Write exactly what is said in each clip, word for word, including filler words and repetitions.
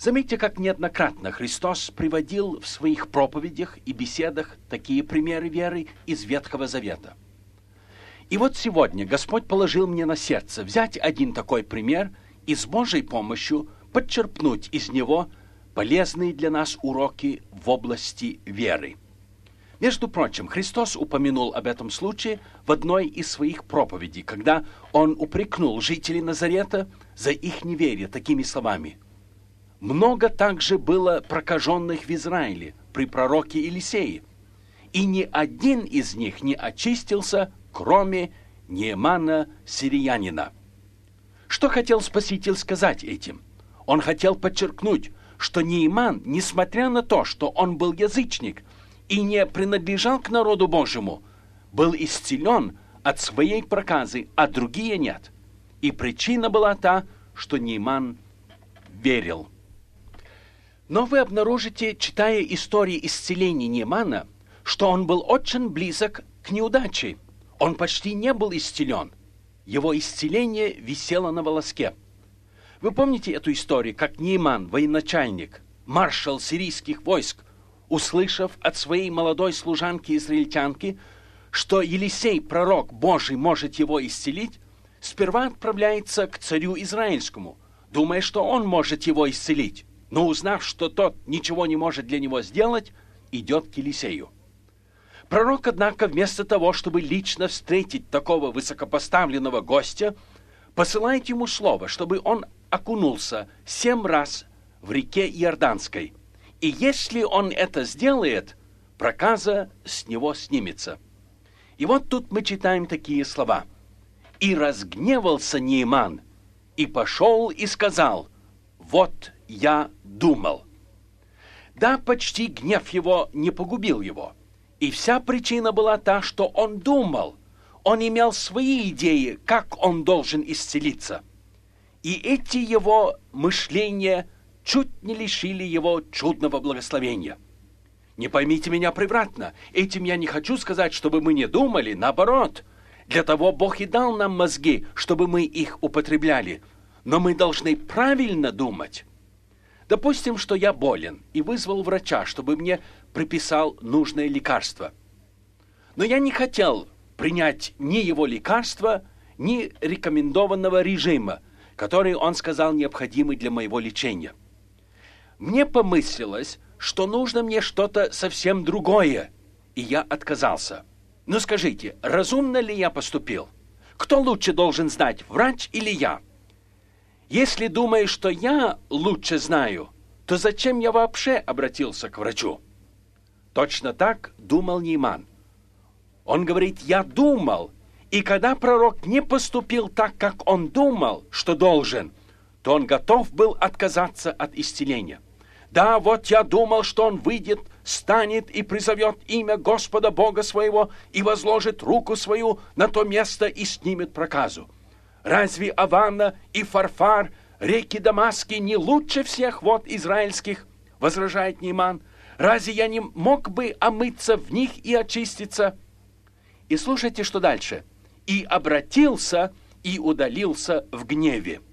Заметьте, как неоднократно Христос приводил в своих проповедях и беседах такие примеры веры из Ветхого Завета. И вот сегодня Господь положил мне на сердце взять один такой пример и с Божьей помощью подчерпнуть из него полезные для нас уроки в области веры. Между прочим, Христос упомянул об этом случае в одной из своих проповедей, когда Он упрекнул жителей Назарета за их неверие такими словами: «Много также было прокаженных в Израиле при пророке Елисее, и ни один из них не очистился, кроме Неемана сириянина». Что хотел Спаситель сказать этим? Он хотел подчеркнуть, что Нееман, несмотря на то, что он был язычник и не принадлежал к народу Божьему, был исцелен от своей проказы, а другие нет. И причина была та, что Нееман верил. Но вы обнаружите, читая истории исцеления Неемана, что он был очень близок к неудаче. Он почти не был исцелен. Его исцеление висело на волоске. Вы помните эту историю, как Нееман, военачальник, маршал сирийских войск, услышав от своей молодой служанки-израильтянки, что Елисей, пророк Божий, может его исцелить, сперва отправляется к царю израильскому, думая, что он может его исцелить, но узнав, что тот ничего не может для него сделать, идет к Елисею. Пророк, однако, вместо того, чтобы лично встретить такого высокопоставленного гостя, посылает ему слово, чтобы он окунулся семь раз в реке Иорданской. И если он это сделает, проказа с него снимется. И вот тут мы читаем такие слова. «И разгневался Нееман, и пошел и сказал: вот я думал». Да, почти гнев его не погубил его. И вся причина была та, что он думал. Он имел свои идеи, как он должен исцелиться. И эти его мышления чуть не лишили его чудного благословения. Не поймите меня превратно. Этим я не хочу сказать, чтобы мы не думали. Наоборот, для того Бог и дал нам мозги, чтобы мы их употребляли. Но мы должны правильно думать. Допустим, что я болен и вызвал врача, чтобы мне приписал нужное лекарство. Но я не хотел принять ни его лекарства, ни рекомендованного режима, который он сказал необходимый для моего лечения. Мне помыслилось, что нужно мне что-то совсем другое, и я отказался. Но скажите, разумно ли я поступил? Кто лучше должен знать, врач или я? Если думаешь, что я лучше знаю, то зачем я вообще обратился к врачу? Точно так думал Нееман. Он говорит: я думал, и когда пророк не поступил так, как он думал, что должен, то он готов был отказаться от исцеления. Да, вот я думал, что он выйдет, станет и призовет имя Господа Бога своего и возложит руку свою на то место и снимет проказу. Разве Авана и Фарфар, реки Дамасские, не лучше всех вод израильских? Возражает Нееман. Разве я не мог бы омыться в них и очиститься? И слушайте, что дальше. И обратился, и удалился в гневе.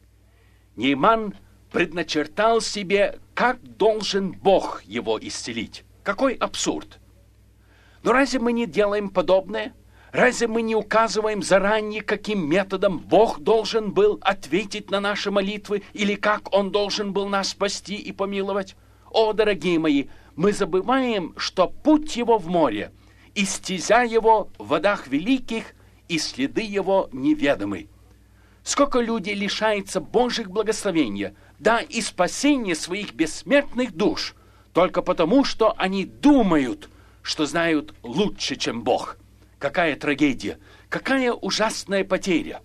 Нееман предначертал себе, как должен Бог его исцелить. Какой абсурд! Но разве мы не делаем подобное? Разве мы не указываем заранее, каким методом Бог должен был ответить на наши молитвы, или как Он должен был нас спасти и помиловать? О, дорогие мои, мы забываем, что путь Его в море, и стезя Его в водах великих, и следы Его неведомы. Сколько людей лишается Божьих благословений, да и спасения своих бессмертных душ, только потому, что они думают, что знают лучше, чем Бог. Какая трагедия, какая ужасная потеря.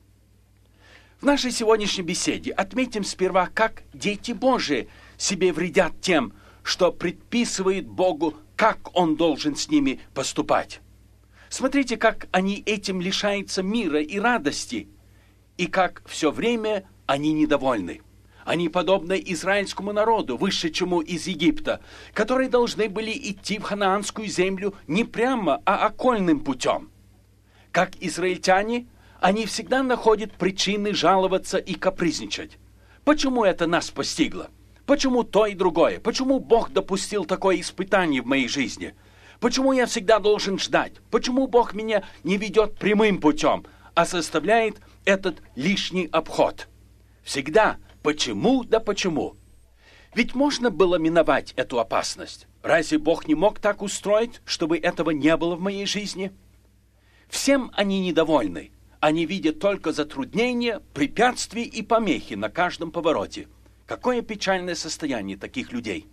В нашей сегодняшней беседе отметим сперва, как дети Божии себе вредят тем, что предписывают Богу, как Он должен с ними поступать. Смотрите, как они этим лишаются мира и радости, и как все время они недовольны. Они подобны израильскому народу, вышедшему из Египта, которые должны были идти в ханаанскую землю не прямо, а окольным путем. Как израильтяне, они всегда находят причины жаловаться и капризничать. Почему это нас постигло? Почему то и другое? Почему Бог допустил такое испытание в моей жизни? Почему я всегда должен ждать? Почему Бог меня не ведет прямым путем, а составляет этот лишний обход? Всегда почему да почему? Ведь можно было миновать эту опасность. Разве Бог не мог так устроить, чтобы этого не было в моей жизни? Всем они недовольны. Они видят только затруднения, препятствия и помехи на каждом повороте. Какое печальное состояние таких людей.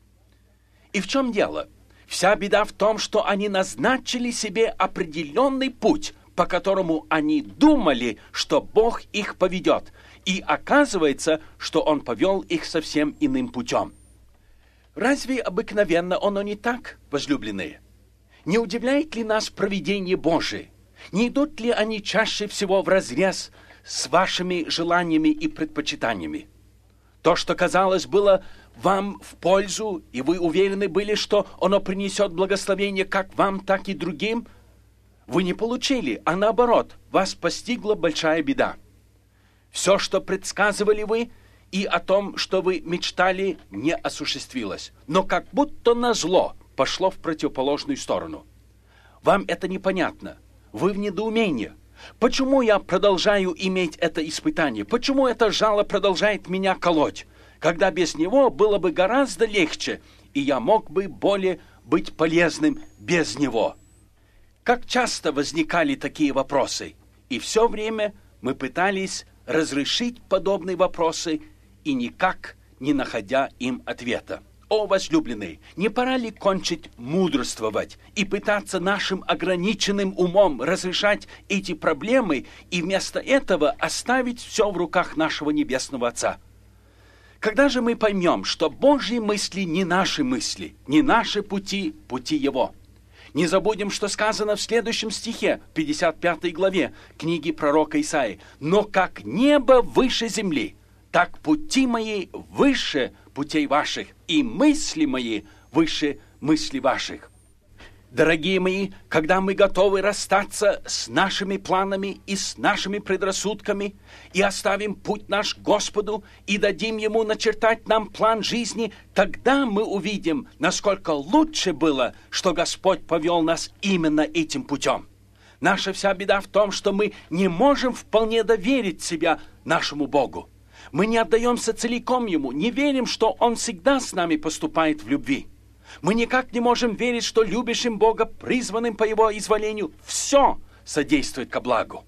И в чем дело? Вся беда в том, что они назначили себе определенный путь, по которому они думали, что Бог их поведет, и оказывается, что Он повел их совсем иным путем. Разве обыкновенно оно не так, возлюбленные? Не удивляет ли нас провидение Божие? Не идут ли они чаще всего вразрез с вашими желаниями и предпочитаниями? То, что, казалось, было вам в пользу, и вы уверены были, что оно принесет благословение как вам, так и другим, вы не получили, а наоборот, вас постигла большая беда. Все, что предсказывали вы, и о том, что вы мечтали, не осуществилось, но как будто назло пошло в противоположную сторону. Вам это непонятно, вы в недоумении. Почему я продолжаю иметь это испытание? Почему это жало продолжает меня колоть, когда без него было бы гораздо легче, и я мог бы более быть полезным без него? Как часто возникали такие вопросы, и все время мы пытались разрешить подобные вопросы, и никак не находя им ответа. О, возлюбленные, не пора ли кончить мудрствовать и пытаться нашим ограниченным умом разрешать эти проблемы и вместо этого оставить все в руках нашего Небесного Отца? Когда же мы поймем, что Божьи мысли не наши мысли, не наши пути, пути Его? Не забудем, что сказано в следующем стихе, пятьдесят пятой главе книги пророка Исаии. «Но как небо выше земли, так пути мои выше путей ваших, и мысли мои выше мыслей ваших». Дорогие мои, когда мы готовы расстаться с нашими планами и с нашими предрассудками, и оставим путь наш Господу, и дадим Ему начертать нам план жизни, тогда мы увидим, насколько лучше было, что Господь повел нас именно этим путем. Наша вся беда в том, что мы не можем вполне доверить себя нашему Богу. Мы не отдаемся целиком Ему, не верим, что Он всегда с нами поступает в любви. Мы никак не можем верить, что любящим Бога, призванным по Его изволению, все содействует ко благу.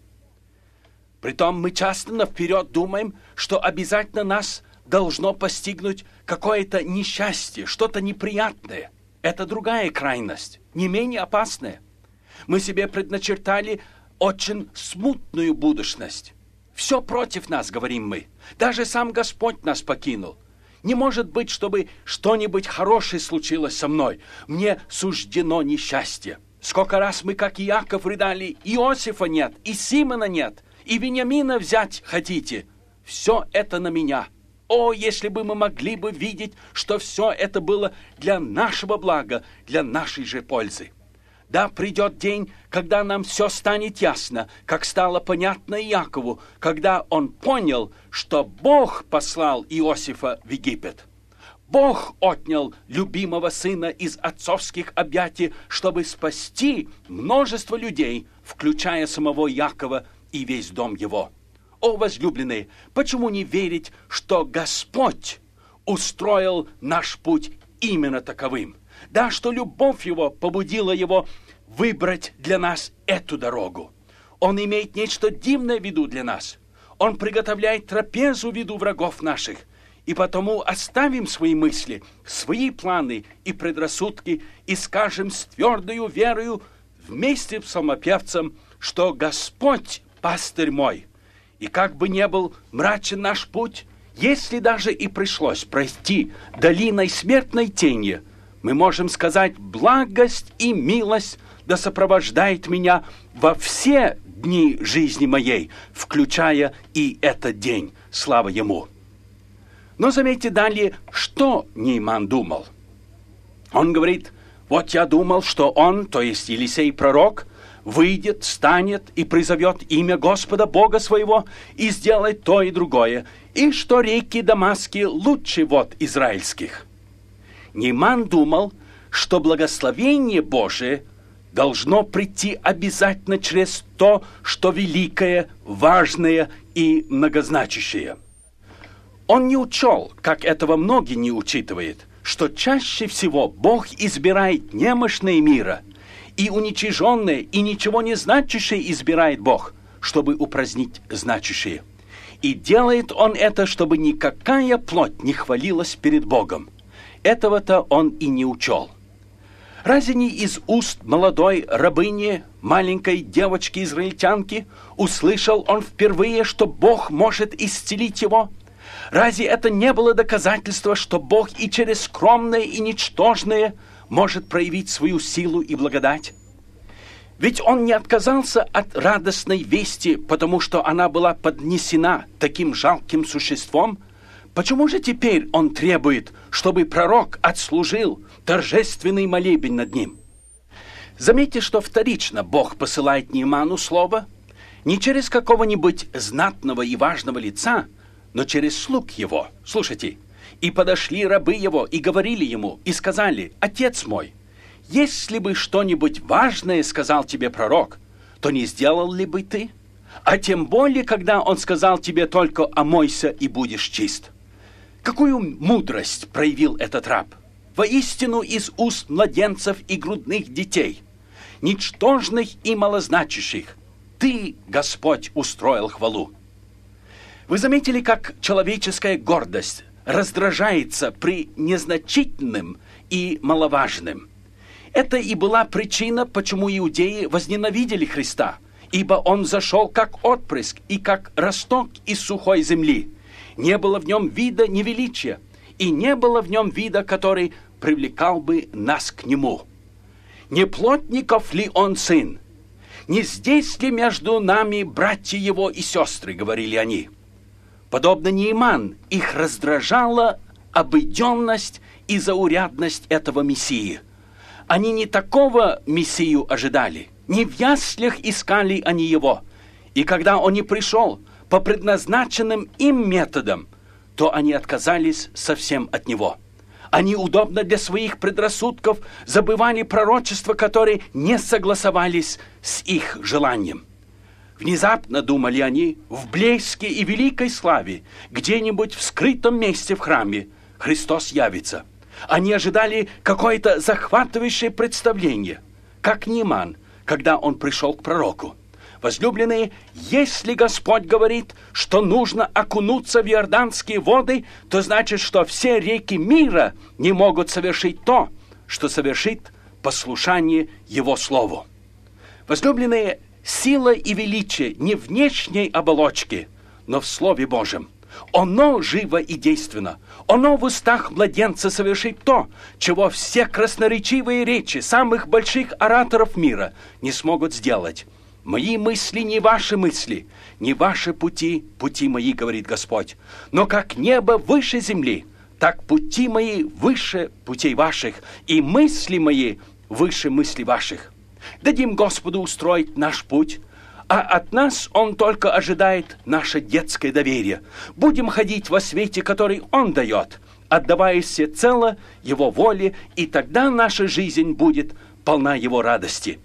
Притом мы часто наперед думаем, что обязательно нас должно постигнуть какое-то несчастье, что-то неприятное. Это другая крайность, не менее опасная. Мы себе предначертали очень смутную будущность. Все против нас, говорим мы. Даже сам Господь нас покинул. Не может быть, чтобы что-нибудь хорошее случилось со мной. Мне суждено несчастье. Сколько раз мы, как Иаков, рыдали: Иосифа нет, и Симона нет, и Вениамина взять хотите. Все это на меня. О, если бы мы могли бы видеть, что все это было для нашего блага, для нашей же пользы. Да, придет день, когда нам все станет ясно, как стало понятно Иакову, когда он понял, что Бог послал Иосифа в Египет. Бог отнял любимого сына из отцовских объятий, чтобы спасти множество людей, включая самого Иакова и весь дом его. О, возлюбленные, почему не верить, что Господь устроил наш путь именно таковым? Да, что любовь Его побудила Его выбрать для нас эту дорогу. Он имеет нечто дивное в виду для нас. Он приготовляет трапезу в виду врагов наших. И потому оставим свои мысли, свои планы и предрассудки и скажем с твердою верою вместе с псалмопевцем, что Господь пастырь мой. И как бы ни был мрачен наш путь, если даже и пришлось пройти долиной смертной тени, мы можем сказать: благость и милость да сопровождает меня во все дни жизни моей, включая и этот день. Слава Ему! Но заметьте далее, что Нейман думал. Он говорит: вот я думал, что он, то есть Елисей пророк, выйдет, встанет и призовет имя Господа Бога своего и сделает то и другое, и что реки Дамасские лучше вод израильских». Нейман думал, что благословение Божие должно прийти обязательно через то, что великое, важное и многозначащее. Он не учел, как этого многие не учитывают, что чаще всего Бог избирает немощное мира, и уничиженное, и ничего не значащее избирает Бог, чтобы упразднить значащее. И делает Он это, чтобы никакая плоть не хвалилась перед Богом. Этого-то он и не учел. Разве не из уст молодой рабыни, маленькой девочки-израильтянки, услышал он впервые, что Бог может исцелить его? Разве это не было доказательство, что Бог и через скромное и ничтожное может проявить свою силу и благодать? Ведь он не отказался от радостной вести, потому что она была поднесена таким жалким существом. Почему же теперь он требует, чтобы пророк отслужил торжественный молебен над ним? Заметьте, что вторично Бог посылает Нейману слово не через какого-нибудь знатного и важного лица, но через слуг его. Слушайте, «И подошли рабы его, и говорили ему, и сказали: Отец мой, если бы что-нибудь важное сказал тебе пророк, то не сделал ли бы ты? А тем более, когда он сказал тебе только: омойся и будешь чист». Какую мудрость проявил этот раб! Воистину из уст младенцев и грудных детей, ничтожных и малозначащих, ты, Господь, устроил хвалу. Вы заметили, как человеческая гордость раздражается при незначительном и маловажном? Это и была причина, почему иудеи возненавидели Христа, ибо Он зашел как отпрыск и как росток из сухой земли. Не было в Нем вида ни величия, и не было в Нем вида, который привлекал бы нас к Нему. Не плотников ли Он сын? Не здесь ли между нами братья Его и сестры, говорили они. Подобно Нейман, их раздражала обыденность и заурядность этого Мессии. Они не такого Мессию ожидали, не в яслях искали они Его. И когда Он не пришел по предназначенным им методам, то они отказались совсем от Него. Они удобно для своих предрассудков забывали пророчества, которые не согласовались с их желанием. Внезапно, думали они, в блеске и великой славе, где-нибудь в скрытом месте в храме, Христос явится. Они ожидали какое-то захватывающее представление, как Нейман, когда он пришел к пророку. Возлюбленные, если Господь говорит, что нужно окунуться в иорданские воды, то значит, что все реки мира не могут совершить то, что совершит послушание Его Слову. Возлюбленные, сила и величие не в внешней оболочке, но в Слове Божьем. Оно живо и действенно. Оно в устах младенца совершит то, чего все красноречивые речи самых больших ораторов мира не смогут сделать. «Мои мысли не ваши мысли, не ваши пути, пути мои, говорит Господь. Но как небо выше земли, так пути мои выше путей ваших, и мысли мои выше мыслей ваших». Дадим Господу устроить наш путь, а от нас Он только ожидает наше детское доверие. Будем ходить во свете, который Он дает, отдавая всецело Его воле, и тогда наша жизнь будет полна Его радости.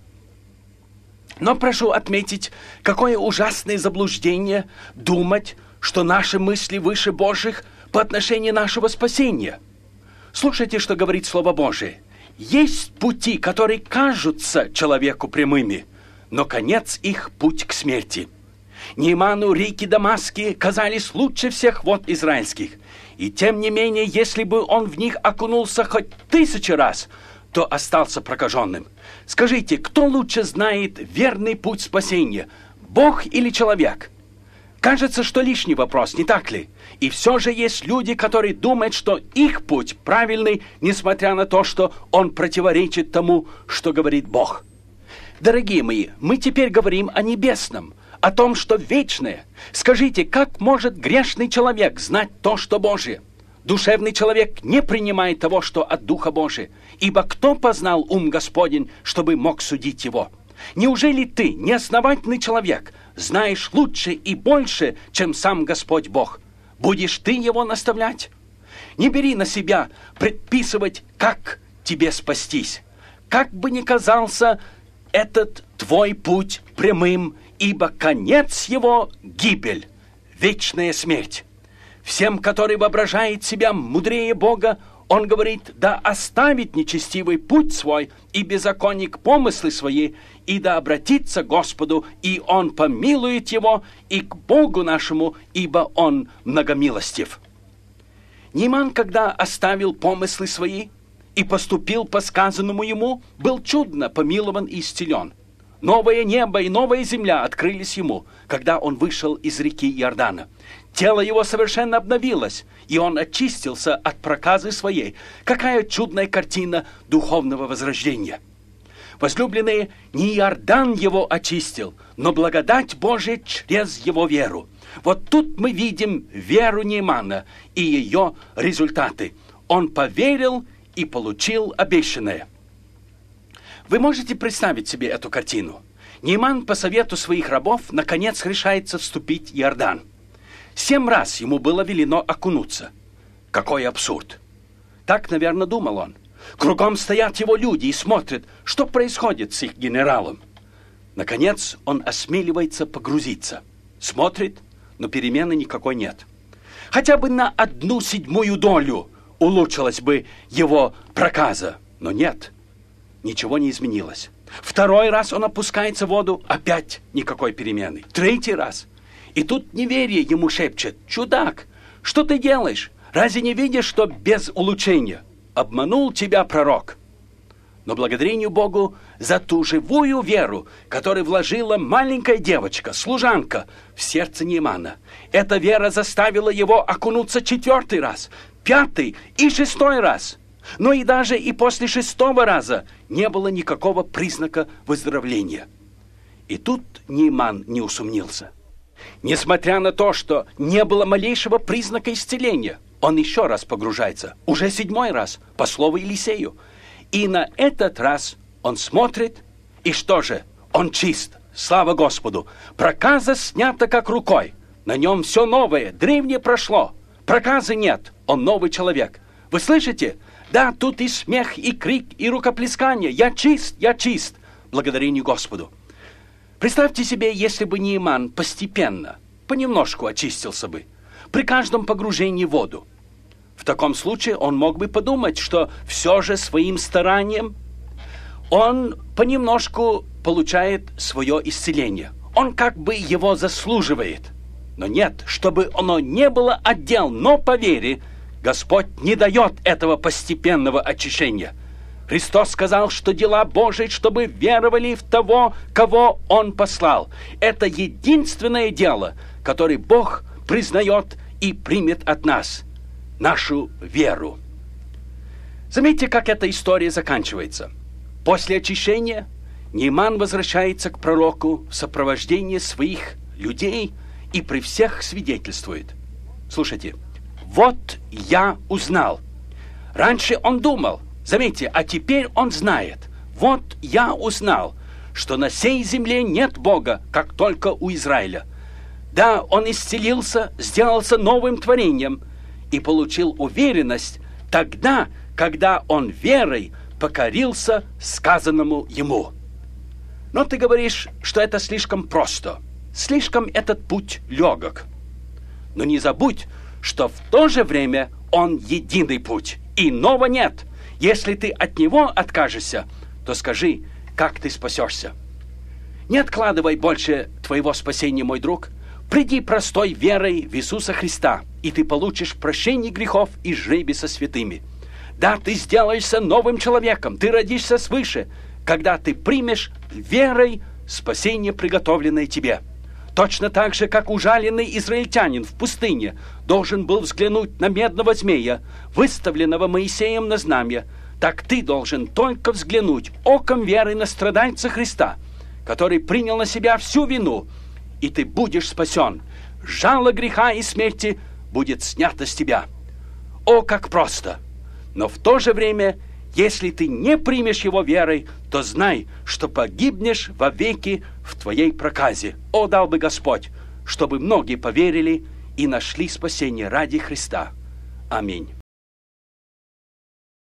Но прошу отметить, какое ужасное заблуждение думать, что наши мысли выше Божьих по отношению нашего спасения. Слушайте, что говорит Слово Божие. Есть пути, которые кажутся человеку прямыми, но конец их — путь к смерти. Нейману реки Дамасские казались лучше всех вод израильских, и тем не менее, если бы он в них окунулся хоть тысячу раз, то остался прокаженным. Скажите, кто лучше знает верный путь спасения, Бог или человек? Кажется, что лишний вопрос, не так ли? И все же есть люди, которые думают, что их путь правильный, несмотря на то, что он противоречит тому, что говорит Бог. Дорогие мои, мы теперь говорим о небесном, о том, что вечное. Скажите, как может грешный человек знать то, что Божие? Душевный человек не принимает того, что от Духа Божия, ибо кто познал ум Господень, чтобы мог судить его? Неужели ты, неосновательный человек, знаешь лучше и больше, чем сам Господь Бог? Будешь ты его наставлять? Не бери на себя предписывать, как тебе спастись. Как бы ни казался этот твой путь прямым, ибо конец его — гибель, вечная смерть. Всем, который воображает себя мудрее Бога, он говорит: да оставит нечестивый путь свой и беззаконник помыслы свои, и да обратится к Господу, и он помилует его, и к Богу нашему, ибо он многомилостив. Нейман, когда оставил помыслы свои и поступил по сказанному ему, был чудно помилован и исцелен. Новое небо и новая земля открылись ему, когда он вышел из реки Иордана. Тело его совершенно обновилось, и он очистился от проказы своей. Какая чудная картина духовного возрождения! Возлюбленные, не Иордан его очистил, но благодать Божия через его веру. Вот тут мы видим веру Неймана и ее результаты. Он поверил и получил обещанное. Вы можете представить себе эту картину? Нейман по совету своих рабов наконец решается вступить в Иордан. Семь раз ему было велено окунуться. Какой абсурд! Так, наверное, думал он. Кругом стоят его люди и смотрят, что происходит с их генералом. Наконец он осмеливается погрузиться. Смотрит, но перемены никакой нет. Хотя бы на одну седьмую долю улучшилась бы его проказа, но нет. Ничего не изменилось. Второй раз он опускается в воду, опять никакой перемены. Третий раз. И тут неверие ему шепчет: чудак, что ты делаешь? Разве не видишь, что без улучшения? Обманул тебя пророк. Но благодарению Богу за ту живую веру, которую вложила маленькая девочка, служанка, в сердце Неймана. Эта вера заставила его окунуться четвертый раз, пятый и шестой раз. Но и даже и после шестого раза не было никакого признака выздоровления. И тут Нейман не усомнился. Несмотря на то, что не было малейшего признака исцеления, он еще раз погружается, уже седьмой раз, по слову Елисею. И на этот раз он смотрит, и что же? Он чист, слава Господу. Проказа снята как рукой. На нем все новое, древнее прошло. Проказы нет, он новый человек. Вы слышите? Да, тут и смех, и крик, и рукоплескание. Я чист, я чист. Благодарение Господу. Представьте себе, если бы Нейман постепенно, понемножку очистился бы, при каждом погружении в воду. В таком случае он мог бы подумать, что все же своим старанием он понемножку получает свое исцеление. Он как бы его заслуживает. Но нет, чтобы оно не было отдел, но по вере Господь не дает этого постепенного очищения. Христос сказал, что дела Божии, чтобы веровали в того, кого Он послал. Это единственное дело, которое Бог признает и примет от нас. Нашу веру. Заметьте, как эта история заканчивается. После очищения Нейман возвращается к пророку в сопровождении своих людей и при всех свидетельствует. Слушайте, вот я узнал. Раньше он думал, заметьте, а теперь он знает. Вот я узнал, что на сей земле нет Бога, как только у Израиля. Да, он исцелился, сделался новым творением и получил уверенность тогда, когда он верой покорился сказанному ему. Но ты говоришь, что это слишком просто, слишком этот путь легок. Но не забудь, что в то же время он единый путь, иного нет. Если ты от него откажешься, то скажи, как ты спасешься. Не откладывай больше твоего спасения, мой друг. Приди простой верой в Иисуса Христа, и ты получишь прощение грехов и жребий со святыми. Да, ты сделаешься новым человеком, ты родишься свыше, когда ты примешь верой спасение, приготовленное тебе. Точно так же, как ужаленный израильтянин в пустыне должен был взглянуть на медного змея, выставленного Моисеем на знамя, так ты должен только взглянуть оком веры на страдальца Христа, который принял на себя всю вину, и ты будешь спасен. Жало греха и смерти будет снято с тебя. О, как просто! Но в то же время Если ты не примешь его верой, то знай, что погибнешь вовеки в твоей проказе. О, дал бы Господь, чтобы многие поверили и нашли спасение ради Христа. Аминь.